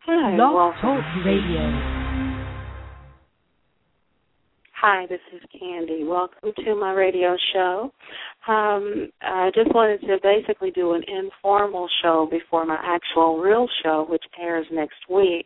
Hi, Blog welcome. Talk Radio. Hi, this is Candy. Welcome to my radio show. I just wanted to basically do an informal show before my actual real show, which airs next week,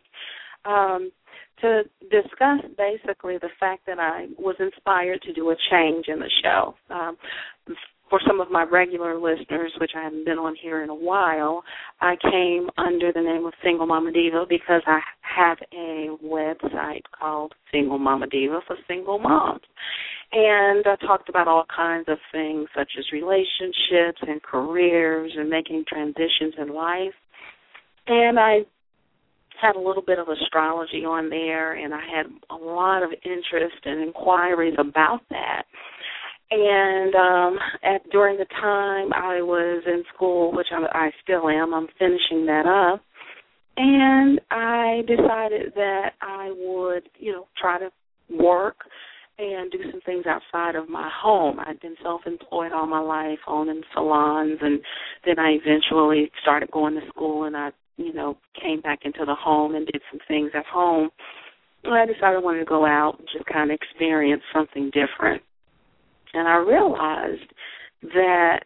to discuss basically the fact that I was inspired to do a change in the show. For some of my regular listeners, which I haven't been on here in a while, I came under the name of Single Mama Diva because I have a website called Single Mama Diva for single moms. And I talked about all kinds of things such as relationships and careers and making transitions in life. And I had a little bit of astrology on there, and I had a lot of interest and inquiries about that. And during the time I was in school, which I still am, I'm finishing that up, and I decided that I would, try to work and do some things outside of my home. I'd been self-employed all my life, owning salons, and then I eventually started going to school, and I, came back into the home and did some things at home. And I decided I wanted to go out and just kind of experience something different. And I realized that,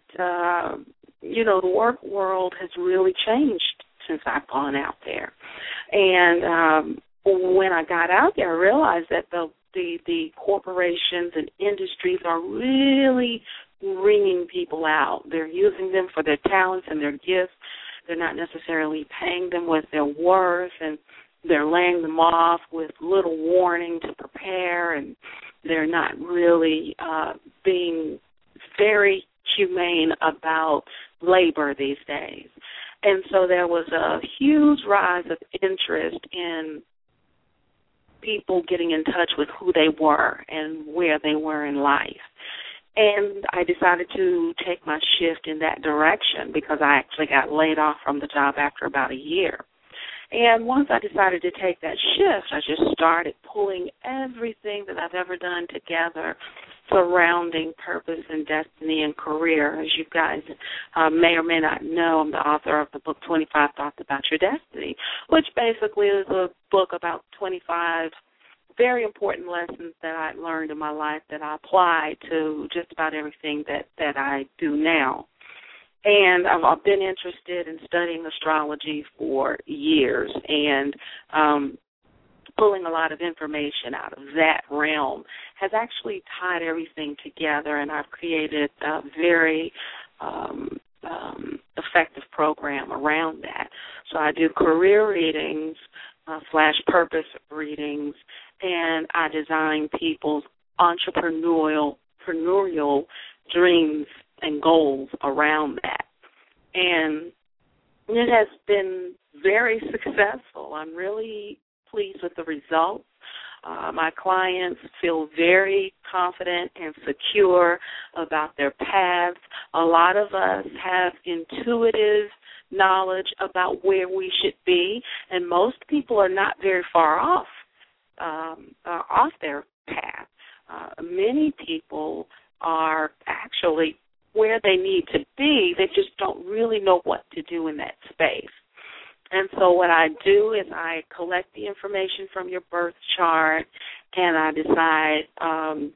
the work world has really changed since I've gone out there. And when I got out there, I realized that the corporations and industries are really wringing people out. They're using them for their talents and their gifts. They're not necessarily paying them what they're worth, and they're laying them off with little warning to prepare, and they're not really being very humane about labor these days. And so there was a huge rise of interest in people getting in touch with who they were and where they were in life. And I decided to take my shift in that direction because I actually got laid off from the job after about a year. And once I decided to take that shift, I just started pulling everything that I've ever done together surrounding purpose and destiny and career. As you guys may or may not know, I'm the author of the book 25 Thoughts About Your Destiny, which basically is a book about 25 very important lessons that I learned in my life that I apply to just about everything that I do now. And I've been interested in studying astrology for years, and pulling a lot of information out of that realm has actually tied everything together, and I've created a very effective program around that. So I do career readings / purpose readings, and I design people's entrepreneurial dreams and goals around that. And it has been very successful. I'm really pleased with the results. My clients feel very confident and secure about their paths. A lot of us have intuitive knowledge about where we should be, and most people are not very far off their path. Many people are actually where they need to be. They just don't really know what to do in that space. And so what I do is I collect the information from your birth chart, and I decide,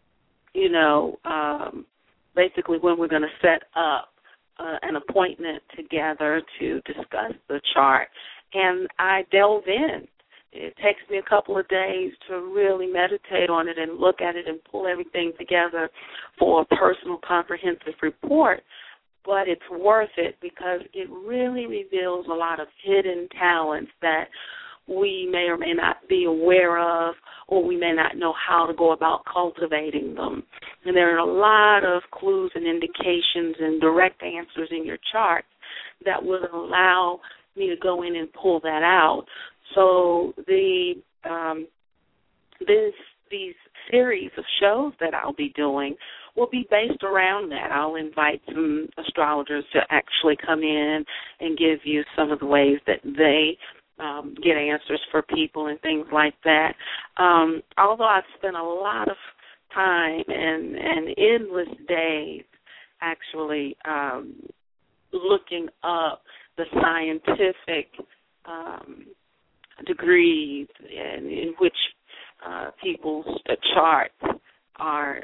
basically when we're going to set up an appointment together to discuss the chart, and I delve in. It takes me a couple of days to really meditate on it and look at it and pull everything together for a personal comprehensive report. But it's worth it because it really reveals a lot of hidden talents that we may or may not be aware of, or we may not know how to go about cultivating them. And there are a lot of clues and indications and direct answers in your chart that would allow me to go in and pull that out. So these series of shows that I'll be doing will be based around that. I'll invite some astrologers to actually come in and give you some of the ways that they get answers for people and things like that. Although I've spent a lot of time and endless days actually looking up the scientific degrees in which people's charts are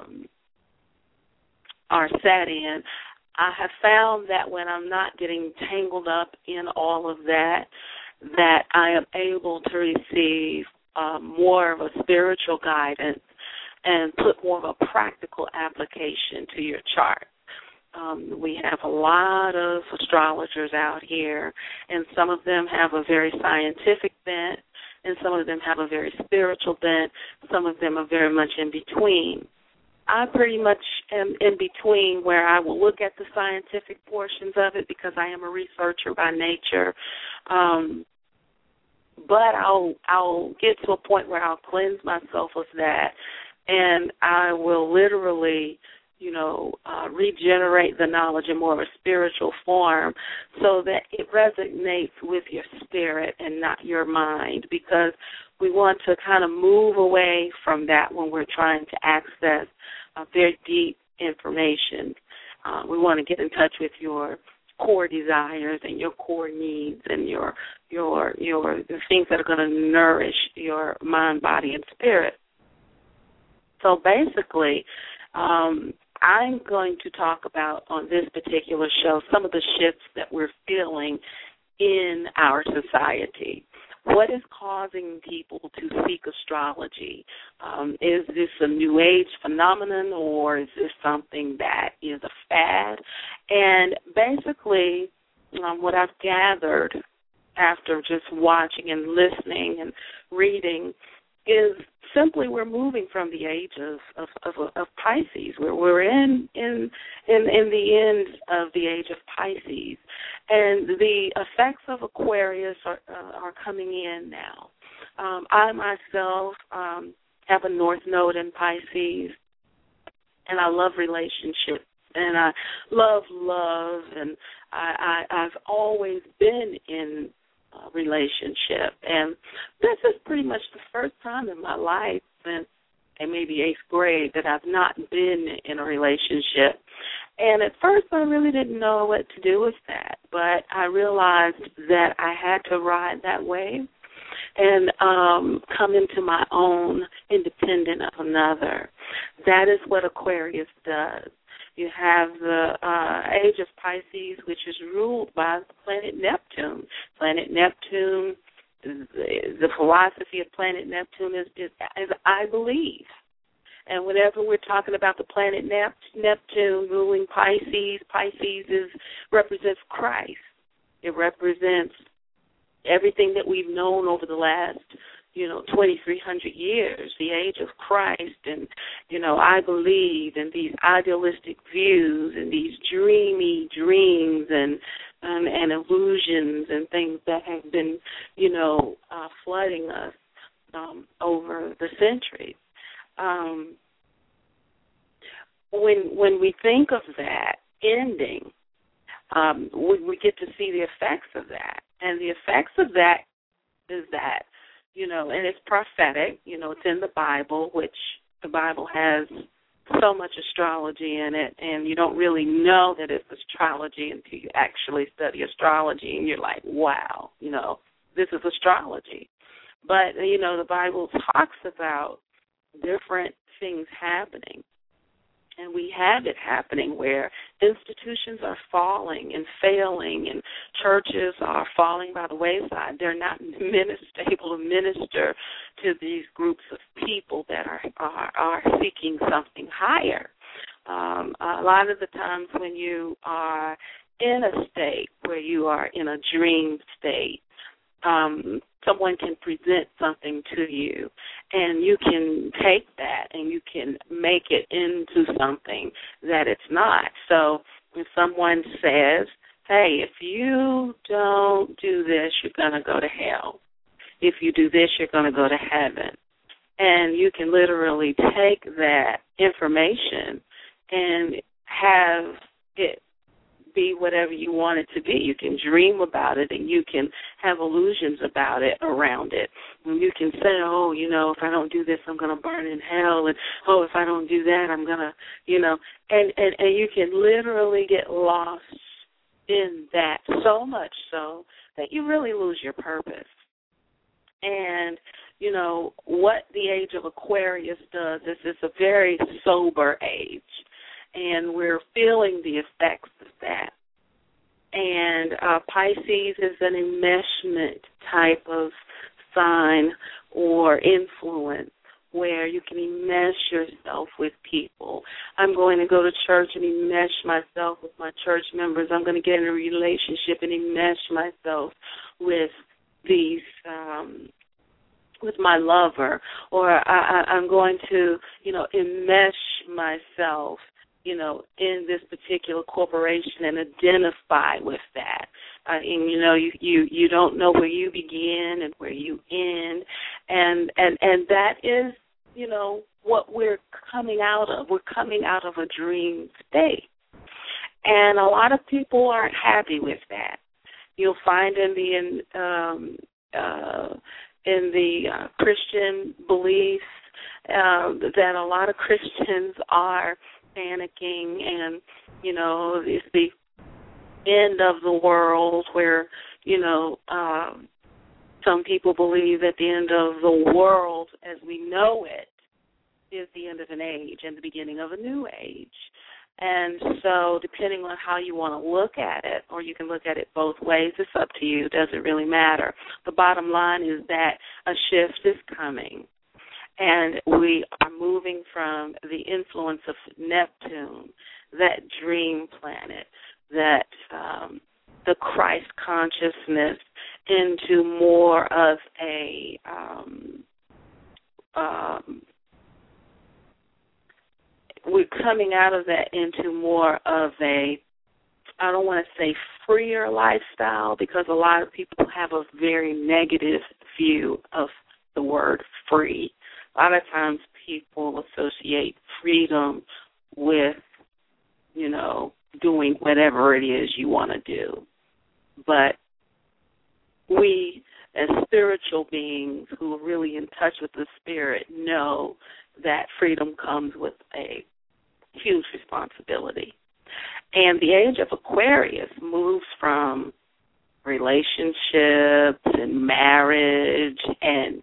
set in, I have found that when I'm not getting tangled up in all of that, that I am able to receive more of a spiritual guidance and put more of a practical application to your chart. We have a lot of astrologers out here, and some of them have a very scientific bent, and some of them have a very spiritual bent. Some of them are very much in between. I pretty much am in between, where I will look at the scientific portions of it because I am a researcher by nature. But I'll get to a point where I'll cleanse myself of that, and I will literally, regenerate the knowledge in more of a spiritual form so that it resonates with your spirit and not your mind, because we want to kind of move away from that when we're trying to access very deep information. We want to get in touch with your core desires and your core needs and your the things that are going to nourish your mind, body, and spirit. So basically, I'm going to talk about on this particular show some of the shifts that we're feeling in our society. What is causing people to seek astrology? Is this a New Age phenomenon, or is this something that is a fad? And basically, what I've gathered after just watching and listening and reading is simply we're moving from the age of Pisces. We're in the end of the age of Pisces, and the effects of Aquarius are coming in now. I myself have a North Node in Pisces, and I love relationships, and I love love, and I've always been in relationship, and this is pretty much the first time in my life since maybe 8th grade that I've not been in a relationship. And at first I really didn't know what to do with that, but I realized that I had to ride that wave and come into my own independent of another. That is what Aquarius does. You have the age of Pisces, which is ruled by the planet Neptune. Planet Neptune, the philosophy of planet Neptune is I believe. And whenever we're talking about the planet Neptune ruling Pisces, represents Christ. It represents everything that we've known over the last 2,300 years, the age of Christ, and, I believe in these idealistic views and these dreamy dreams and illusions and things that have been, flooding us over the centuries. When we think of that ending, we get to see the effects of that, and the effects of that is that, and it's prophetic, it's in the Bible, which the Bible has so much astrology in it, and you don't really know that it's astrology until you actually study astrology, and you're like, wow, this is astrology. But, the Bible talks about different things happening. And we have it happening where institutions are falling and failing, and churches are falling by the wayside. They're not able to minister to these groups of people that are seeking something higher. A lot of the times when you are in a state where you are in a dream state, someone can present something to you, and you can take that and you can make it into something that it's not. So if someone says, hey, if you don't do this, you're going to go to hell. If you do this, you're going to go to heaven. And you can literally take that information and have it be whatever you want it to be. You can dream about it, and you can have illusions about it, around it. And you can say, oh, if I don't do this, I'm going to burn in hell, and, oh, if I don't do that, I'm going to, and you can literally get lost in that, so much so that you really lose your purpose. And, you know, what the age of Aquarius does is it's a very sober age, and we're feeling the effects of that. And Pisces is an enmeshment type of sign or influence where you can enmesh yourself with people. I'm going to go to church and enmesh myself with my church members. I'm going to get in a relationship and enmesh myself with these, with my lover. Or I'm going to, you know, enmesh myself, you know, in this particular corporation and identify with that. And you know, you don't know where you begin and where you end, and that is, you know, what we're coming out of. We're coming out of a dream state, and a lot of people aren't happy with that. You'll find in the Christian beliefs that a lot of Christians are panicking, and you know, it's the end of the world where, you know, some people believe that the end of the world as we know it is the end of an age and the beginning of a new age. And so depending on how you want to look at it, or you can look at it both ways, it's up to you. It doesn't really matter. The bottom line is that a shift is coming, and we are moving from the influence of Neptune, that dream planet, that the Christ consciousness, into more of a we're coming out of that into more of a, I don't want to say freer lifestyle, because a lot of people have a very negative view of the word free. A lot of times people associate freedom with, you know, doing whatever it is you want to do. But we, as spiritual beings who are really in touch with the spirit, know that freedom comes with a huge responsibility. And the age of Aquarius moves from relationships and marriage and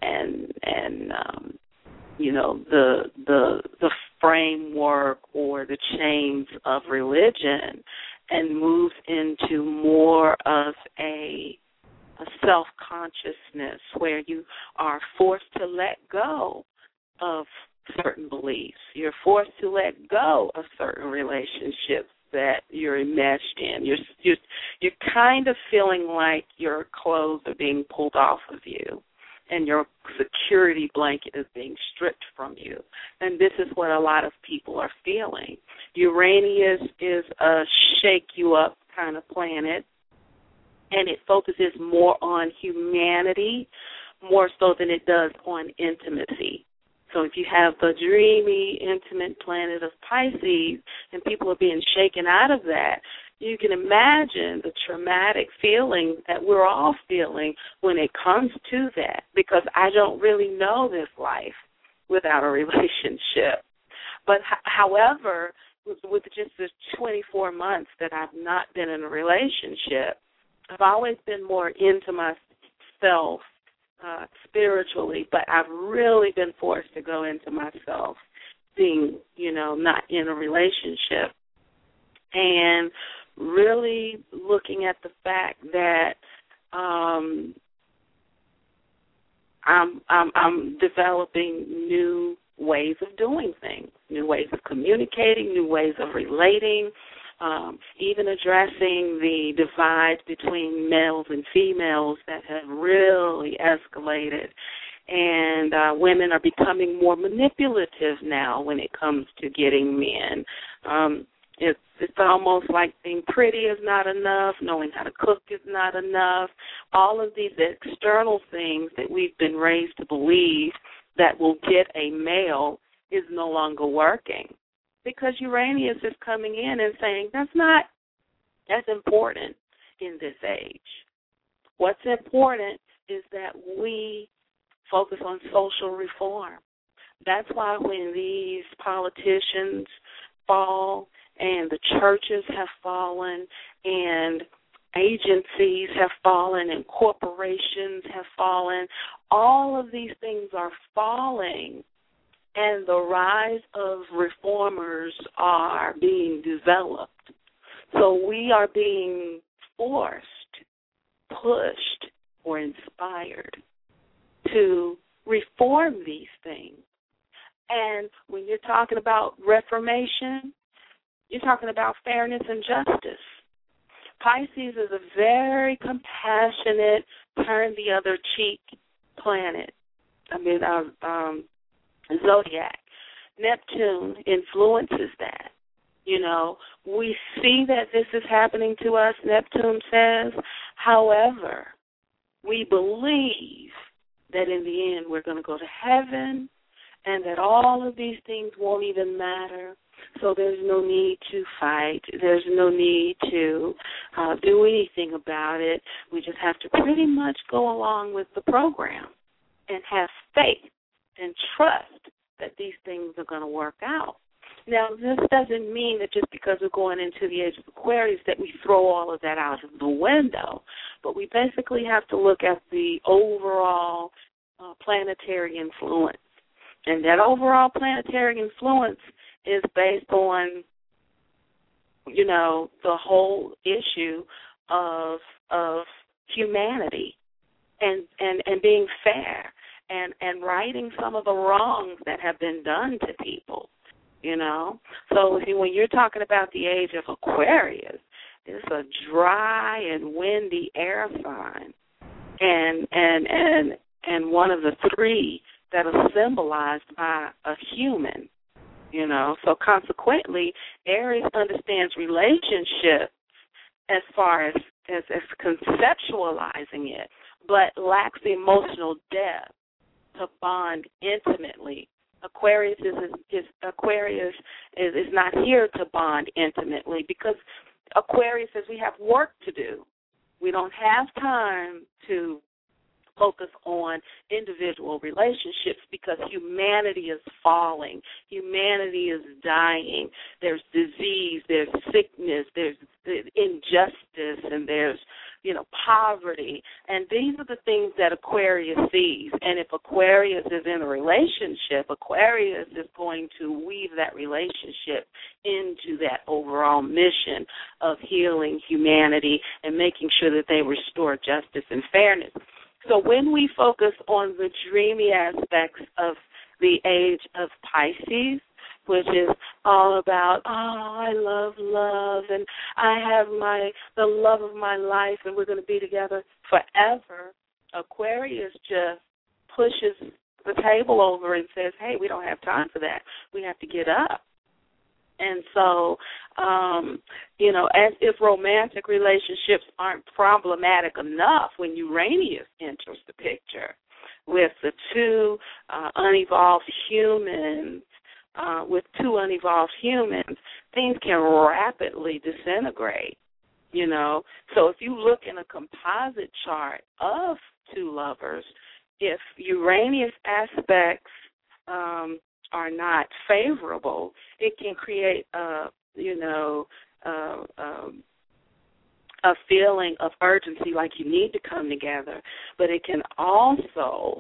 you know, the framework or the chains of religion, and moves into more of a self-consciousness where you are forced to let go of certain beliefs. You're forced to let go of certain relationships that you're enmeshed in. You're kind of feeling like your clothes are being pulled off of you, and your security blanket is being stripped from you. And this is what a lot of people are feeling. Uranus is a shake-you-up kind of planet, and it focuses more on humanity, more so than it does on intimacy. So if you have the dreamy, intimate planet of Pisces, and people are being shaken out of that, you can imagine the traumatic feeling that we're all feeling when it comes to that, because I don't really know this life without a relationship. But however, with just the 24 months that I've not been in a relationship, I've always been more into myself spiritually, but I've really been forced to go into myself being, you know, not in a relationship, and really looking at the fact that I'm developing new ways of doing things, new ways of communicating, new ways of relating, even addressing the divide between males and females that have really escalated. And women are becoming more manipulative now when it comes to getting men. It's almost like being pretty is not enough, knowing how to cook is not enough. All of these external things that we've been raised to believe that will get a male is no longer working, because Uranus is coming in and saying that's not as important in this age. What's important is that we focus on social reform. That's why when these politicians fall and the churches have fallen and agencies have fallen and corporations have fallen. All of these things are falling, and the rise of reformers are being developed. So we are being forced, pushed, or inspired to reform these things. And when you're talking about reformation, you're talking about fairness and justice. Pisces is a very compassionate, turn-the-other-cheek planet. Zodiac. Neptune influences that. You know, we see that this is happening to us, Neptune says. However, we believe that in the end we're going to go to heaven and that all of these things won't even matter. So there's no need to fight. There's no need to do anything about it. We just have to pretty much go along with the program and have faith and trust that these things are going to work out. Now, this doesn't mean that just because we're going into the age of Aquarius that we throw all of that out of the window, but we basically have to look at the overall planetary influence. And that overall planetary influence is based on, you know, the whole issue of humanity and being fair and righting some of the wrongs that have been done to people, you know. So when you're talking about the age of Aquarius, it's a dry and windy air sign, and one of the three that are symbolized by a human, you know. So consequently, Aries understands relationship as far as conceptualizing it, but lacks the emotional depth to bond intimately. Aquarius is not here to bond intimately because Aquarius says we have work to do. We don't have time to focus on individual relationships because humanity is falling. Humanity is dying. There's disease, there's sickness, there's injustice, and there's, you know, poverty. And these are the things that Aquarius sees. And if Aquarius is in a relationship, Aquarius is going to weave that relationship into that overall mission of healing humanity and making sure that they restore justice and fairness. So when we focus on the dreamy aspects of the age of Pisces, which is all about, I love love, and I have the love of my life, and we're going to be together forever, Aquarius just pushes the table over and says, hey, we don't have time for that. We have to get up. And so, you know, as if romantic relationships aren't problematic enough when Uranus enters the picture with the two unevolved humans, things can rapidly disintegrate, you know. So if you look in a composite chart of two lovers, if Uranus aspects are not favorable, it can create a feeling of urgency, like you need to come together. But it can also,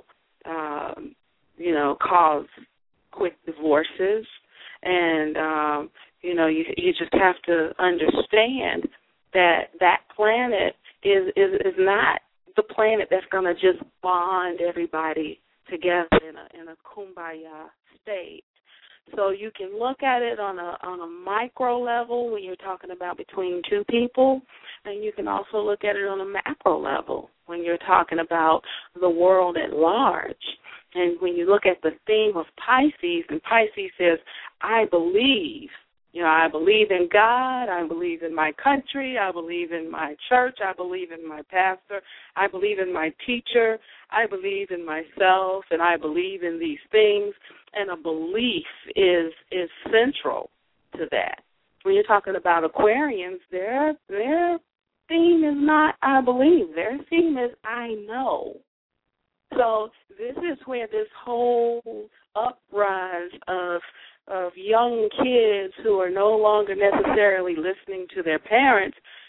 cause quick divorces, and you just have to understand that planet is not the planet that's going to just bond everybody together in a kumbaya state. So you can look at it on a micro level when you're talking about between two people, and you can also look at it on a macro level when you're talking about the world at large. And when you look at the theme of Pisces, and Pisces says, I believe in God, I believe in my country, I believe in my church, I believe in my pastor, I believe in my teacher, I believe in myself, and I believe in these things. And a belief is central to that. When you're talking about Aquarians, their theme is not I believe. Their theme is I know. So this is where this whole uprise of young kids who are no longer necessarily listening to their parents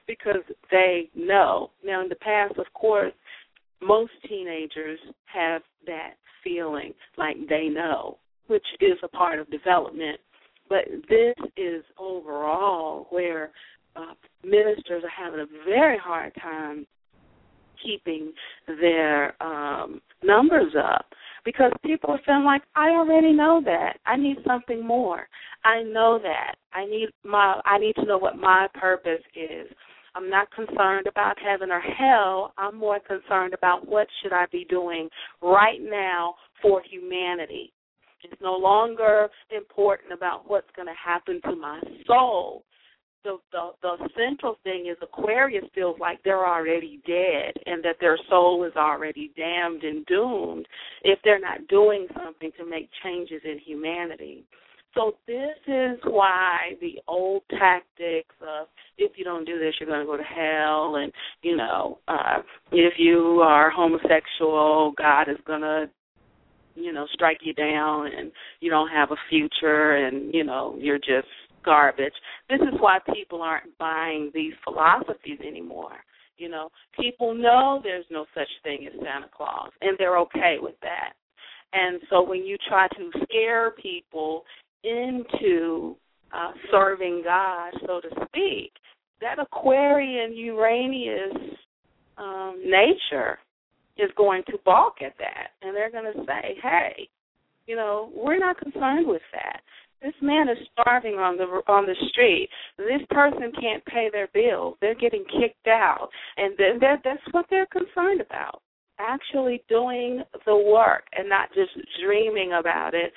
because they know. Now, in the past, of course, most teenagers have that feeling like they know, which is a part of development. But this is overall where ministers are having a very hard time keeping their numbers up, because people are feeling like, I already know that. I need something more. I know that. I need to know what my purpose is. I'm not concerned about heaven or hell. I'm more concerned about what should I be doing right now for humanity. It's no longer important about what's going to happen to my soul. The central thing is Aquarius feels like they're already dead and that their soul is already damned and doomed if they're not doing something to make changes in humanity. So this is why the old tactics of if you don't do this, you're going to go to hell, and, if you are homosexual, God is going to, strike you down, and you don't have a future, and, you're just garbage. This is why people aren't buying these philosophies anymore. People know there's no such thing as Santa Claus, and they're okay with that. And so when you try to scare people into serving God, so to speak, that Aquarian Uranus nature is going to balk at that, and they're going to say, hey, we're not concerned with that. This man is starving on the street. This person can't pay their bills. They're getting kicked out, and that's what they're concerned about. Actually doing the work and not just dreaming about it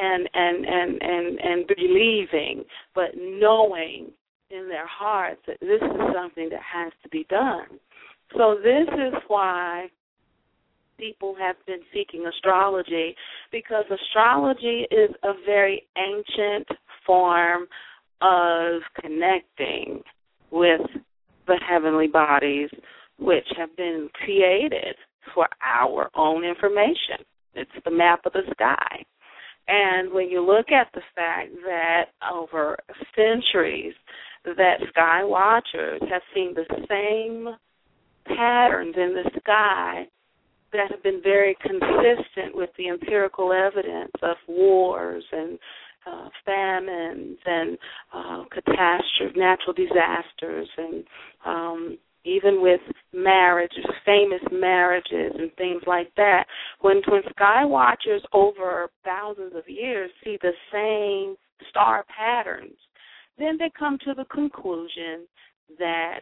and believing, but knowing in their hearts that this is something that has to be done. So this is why people have been seeking astrology, because astrology is a very ancient form of connecting with the heavenly bodies, which have been created for our own information. It's the map of the sky. And when you look at the fact that over centuries that sky watchers have seen the same patterns in the sky that have been very consistent with the empirical evidence of wars and famines and catastrophes, natural disasters, and even with marriages, famous marriages and things like that. When sky watchers over thousands of years see the same star patterns, then they come to the conclusion that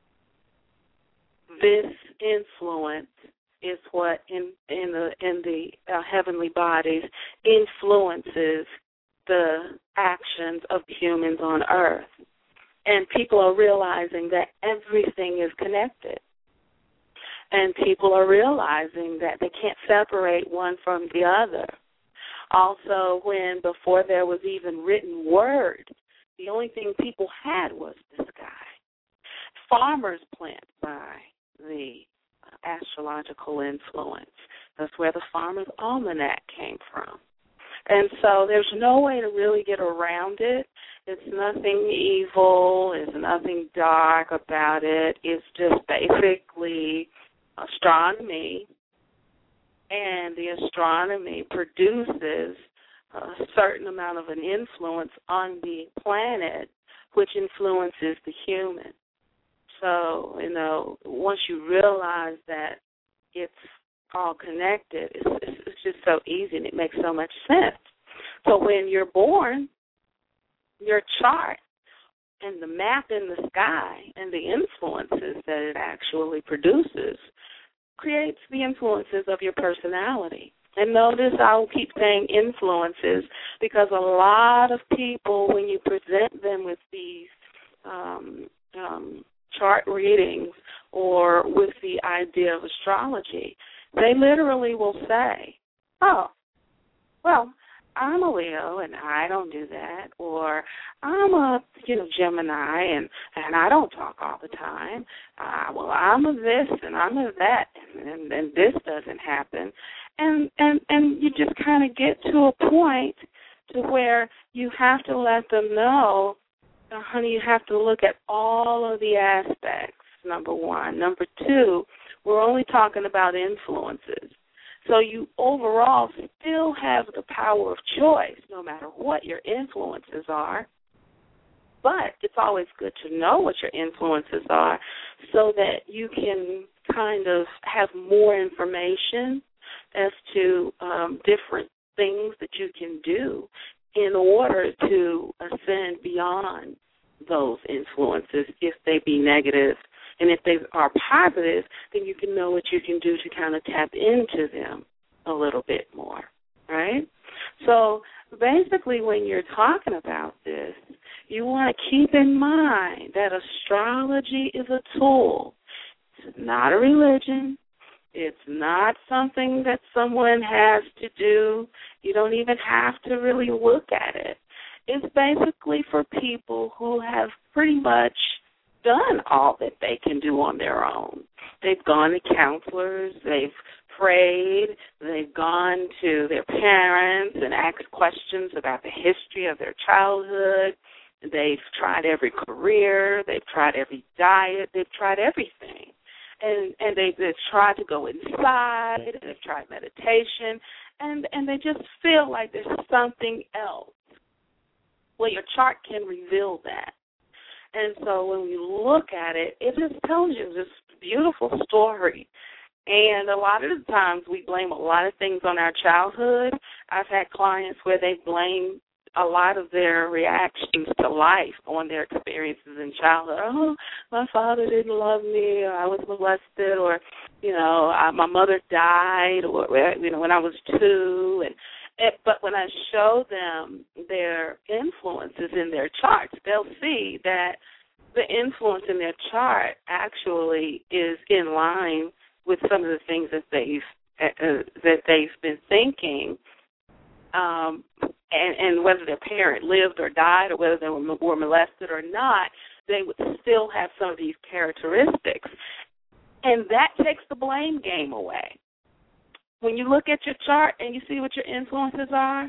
this influence is what in the heavenly bodies influences the actions of humans on Earth. And people are realizing that everything is connected. And people are realizing that they can't separate one from the other. Also, before there was even written word, the only thing people had was the sky. Farmers plant by the astrological influence. That's where the Farmer's Almanac came from. And so there's no way to really get around it. It's nothing evil. There's nothing dark about it. It's just basically astronomy, and the astronomy produces a certain amount of an influence on the planet, which influences the human. So, once you realize that it's all connected, it's just so easy and it makes so much sense. So when you're born, your chart and the map in the sky and the influences that it actually produces creates the influences of your personality. And notice I'll keep saying influences because a lot of people, when you present them with these chart readings or with the idea of astrology, they literally will say, oh, well, I'm a Leo and I don't do that, or I'm a Gemini and I don't talk all the time. Well, I'm a this and I'm a that, and this doesn't happen, and you just kind of get to a point to where you have to let them know honey, you have to look at all of the aspects, number one. Number two, we're only talking about influences. So you overall still have the power of choice, no matter what your influences are. But it's always good to know what your influences are so that you can kind of have more information as to different things that you can do in order to ascend beyond those influences if they be negative. And if they are positive, then you can know what you can do to kind of tap into them a little bit more, right? So basically when you're talking about this, you want to keep in mind that astrology is a tool. It's not a religion. It's not something that someone has to do. You don't even have to really look at it. It's basically for people who have pretty much done all that they can do on their own. They've gone to counselors, they've prayed, they've gone to their parents and asked questions about the history of their childhood. They've tried every career, they've tried every diet, they've tried everything. And they've tried to go inside, they've tried meditation, and they just feel like there's something else. Well, your chart can reveal that. And so when you look at it, it just tells you this beautiful story. And a lot of the times we blame a lot of things on our childhood. I've had clients where they blame a lot of their reactions to life on their experiences in childhood. Oh, my father didn't love me, or I was molested, or, my mother died, or, when I was 2. But when I show them their influences in their charts, they'll see that the influence in their chart actually is in line with some of the things that they've been thinking, and whether their parent lived or died, or whether they were molested or not, they would still have some of these characteristics, and that takes the blame game away. When you look at your chart and you see what your influences are,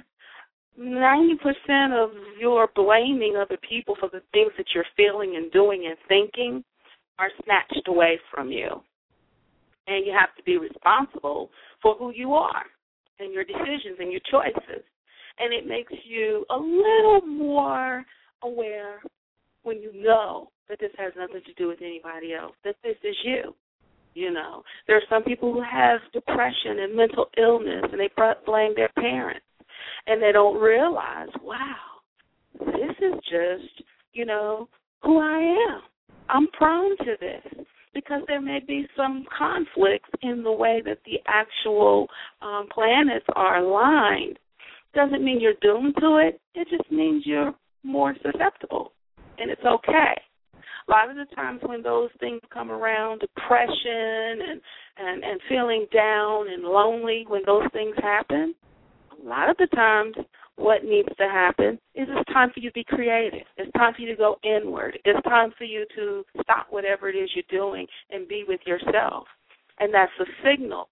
90% of your blaming other people for the things that you're feeling and doing and thinking are snatched away from you. And you have to be responsible for who you are and your decisions and your choices. And it makes you a little more aware when you know that this has nothing to do with anybody else, that this is you. There are some people who have depression and mental illness, and they blame their parents. And they don't realize, wow, this is just, who I am. I'm prone to this because there may be some conflicts in the way that the actual planets are aligned. Doesn't mean you're doomed to it. It just means you're more susceptible, and it's okay. A lot of the times when those things come around, depression and feeling down and lonely, when those things happen, a lot of the times what needs to happen is it's time for you to be creative. It's time for you to go inward. It's time for you to stop whatever it is you're doing and be with yourself. And that's a signal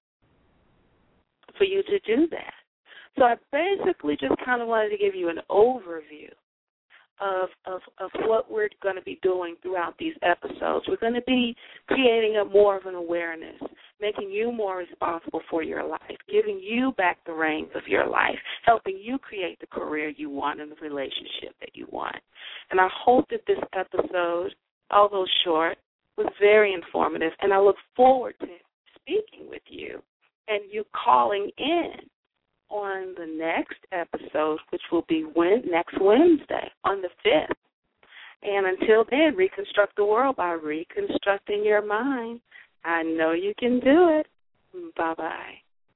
for you to do that. So I basically just kind of wanted to give you an overview of what we're going to be doing throughout these episodes. We're going to be creating more of an awareness, making you more responsible for your life, giving you back the reins of your life, helping you create the career you want and the relationship that you want. And I hope that this episode, although short, was very informative, and I look forward to speaking with you and you calling in on the next episode, which will be next Wednesday on the 5th. And until then, reconstruct the world by reconstructing your mind. I know you can do it. Bye-bye.